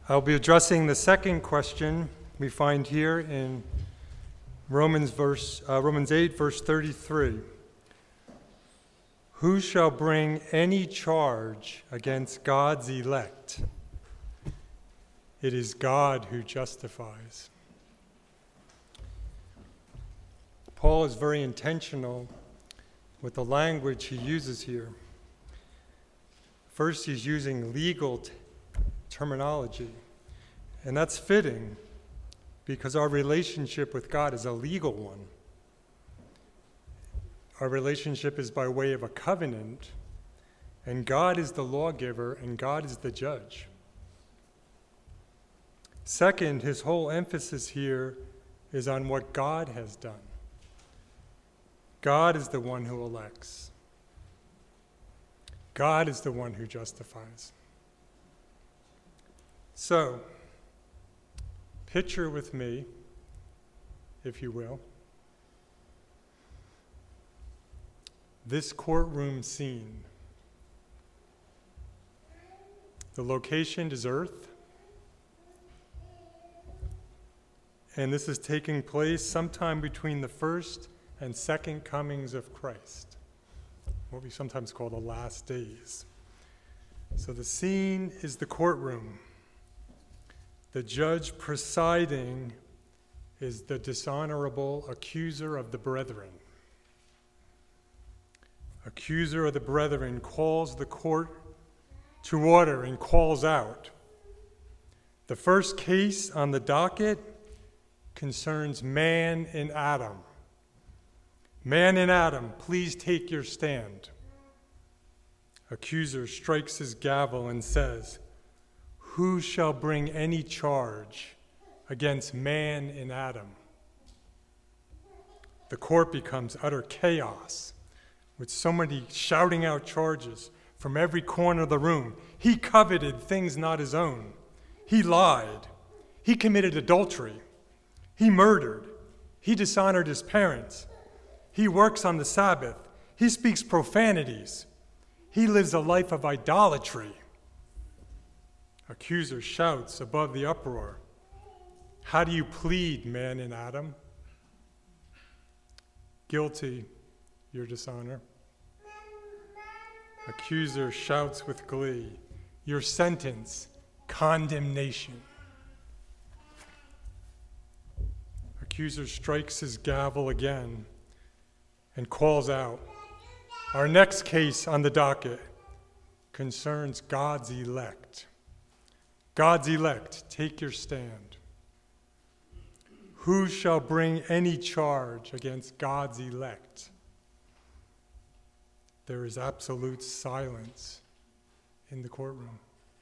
I'll be addressing the second question we find here in Romans 8, verse 33. Who shall bring any charge against God's elect? It is God who justifies. Paul is very intentional with the language he uses here. First, he's using legal terminology, and that's fitting because our relationship with God is a legal one. Our relationship is by way of a covenant, and God is the lawgiver and God is the judge. Second, his whole emphasis here is on what God has done. God is the one who elects. God is the one who justifies. So, picture with me, if you will, this courtroom scene. The location is earth, and this is taking place sometime between the first and second comings of Christ, what we sometimes call the last days. So the scene is the courtroom. The judge presiding is the dishonorable accuser of the brethren. Accuser of the brethren calls the court to order and calls out. The first case on the docket concerns man and Adam. Man and Adam, please take your stand. Accuser strikes his gavel and says, "Who shall bring any charge against man and Adam?" The court becomes utter chaos, with so many shouting out charges from every corner of the room. He coveted things not his own. He lied. He committed adultery. He murdered. He dishonored his parents. He works on the Sabbath. He speaks profanities. He lives a life of idolatry. Accuser shouts above the uproar, "How do you plead, man and Adam?" "Guilty, your dishonor." Accuser shouts with glee, "Your sentence, condemnation." Accuser strikes his gavel again and calls out, "Our next case on the docket concerns God's elect. God's elect, take your stand. Who shall bring any charge against God's elect?" There is absolute silence in the courtroom.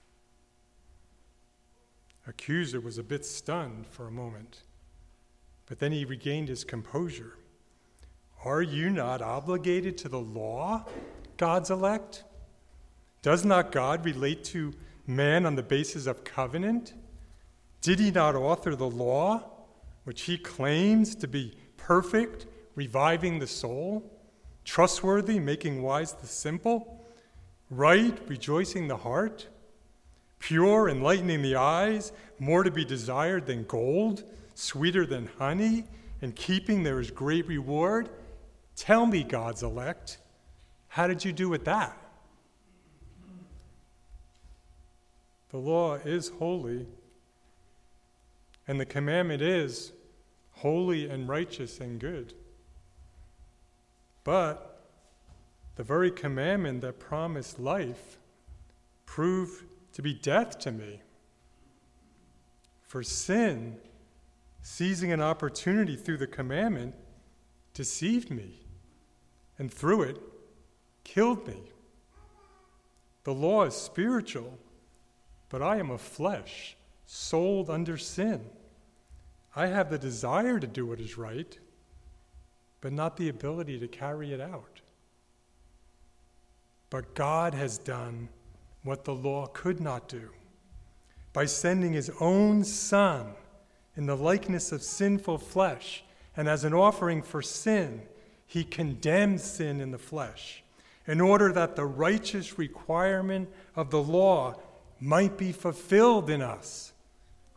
Accuser was a bit stunned for a moment, but then he regained his composure. "Are you not obligated to the law, God's elect? Does not God relate to man on the basis of covenant? Did he not author the law, which he claims to be perfect, reviving the soul, trustworthy, making wise the simple, right, rejoicing the heart, pure, enlightening the eyes, more to be desired than gold, sweeter than honey, and keeping there is great reward? Tell me, God's elect, how did you do with that?" The law is holy, and the commandment is holy and righteous and good. But the very commandment that promised life proved to be death to me. For sin, seizing an opportunity through the commandment, deceived me, and through it, killed me. The law is spiritual, but I am of flesh, sold under sin. I have the desire to do what is right, but not the ability to carry it out. But God has done what the law could not do by sending his own Son in the likeness of sinful flesh, and as an offering for sin, he condemned sin in the flesh, in order that the righteous requirement of the law might be fulfilled in us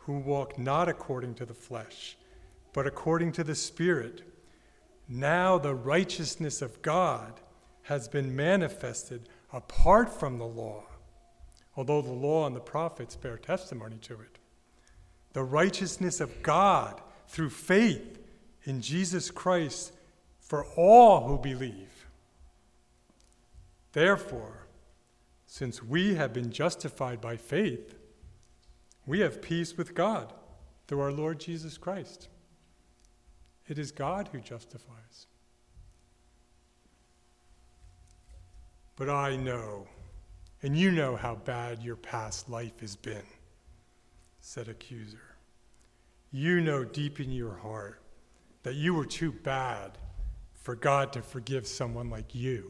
who walk not according to the flesh, but according to the Spirit. Now the righteousness of God has been manifested apart from the law, although the law and the prophets bear testimony to it. The righteousness of God through faith in Jesus Christ for all who believe. Therefore, since we have been justified by faith, we have peace with God through our Lord Jesus Christ. It is God who justifies. But I know, and you know how bad your past life has been, said accuser. You know deep in your heart that you were too bad for God to forgive someone like you.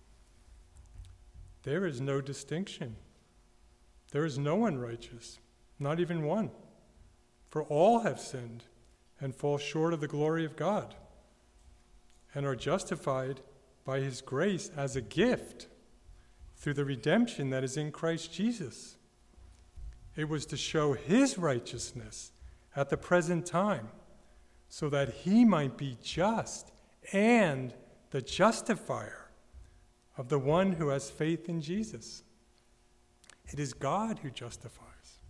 There is no distinction. There is no one righteous, not even one. For all have sinned and fall short of the glory of God, and are justified by his grace as a gift through the redemption that is in Christ Jesus. It was to show his righteousness at the present time, so that he might be just and the justifier of the one who has faith in Jesus. It is God who justifies.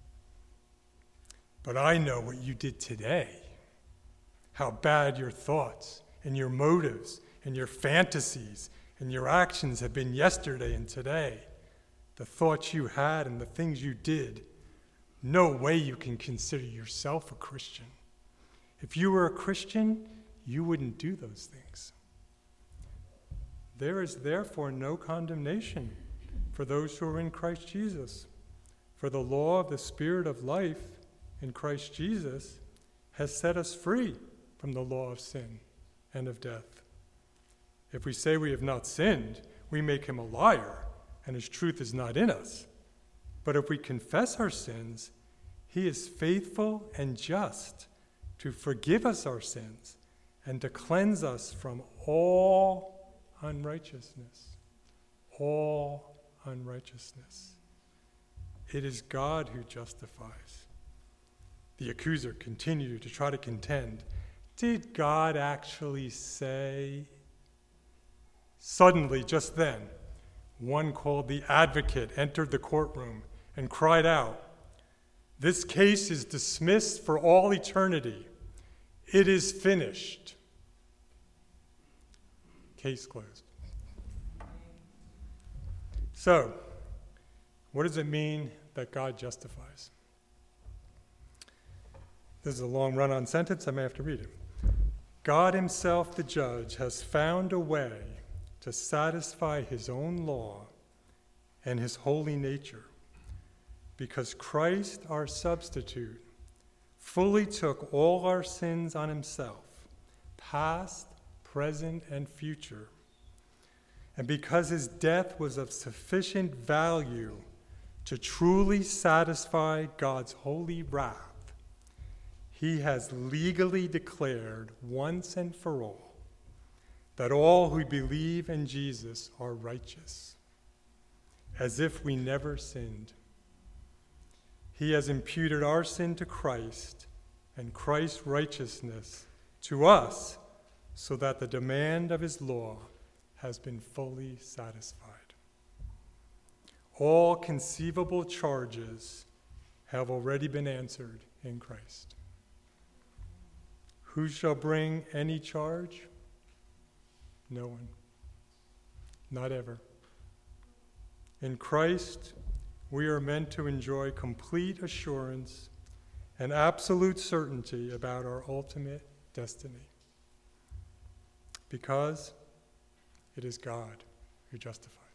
But I know what you did today, how bad your thoughts and your motives and your fantasies and your actions have been yesterday and today. The thoughts you had and the things you did. No way you can consider yourself a Christian. If you were a Christian, you wouldn't do those things. There is therefore no condemnation for those who are in Christ Jesus. For the law of the Spirit of life in Christ Jesus has set us free from the law of sin and of death. If we say we have not sinned, we make him a liar, and his truth is not in us. But if we confess our sins, he is faithful and just to forgive us our sins and to cleanse us from all unrighteousness. All unrighteousness. It is God who justifies. The accuser continued to try to contend. Did God actually say? Suddenly, just then, one called the advocate entered the courtroom and cried out, "This case is dismissed for all eternity. It is finished." Case closed. So, what does it mean that God justifies? This is a long run-on sentence. I may have to read it. God himself, the judge, has found a way to satisfy his own law and his holy nature, because Christ, our substitute, fully took all our sins on himself, past, present, and future. And because his death was of sufficient value to truly satisfy God's holy wrath, he has legally declared once and for all that all who believe in Jesus are righteous, as if we never sinned. He has imputed our sin to Christ and Christ's righteousness to us, so that the demand of his law has been fully satisfied. All conceivable charges have already been answered in Christ. Who shall bring any charge? No one. Not ever. In Christ, we are meant to enjoy complete assurance and absolute certainty about our ultimate destiny, because it is God who justifies.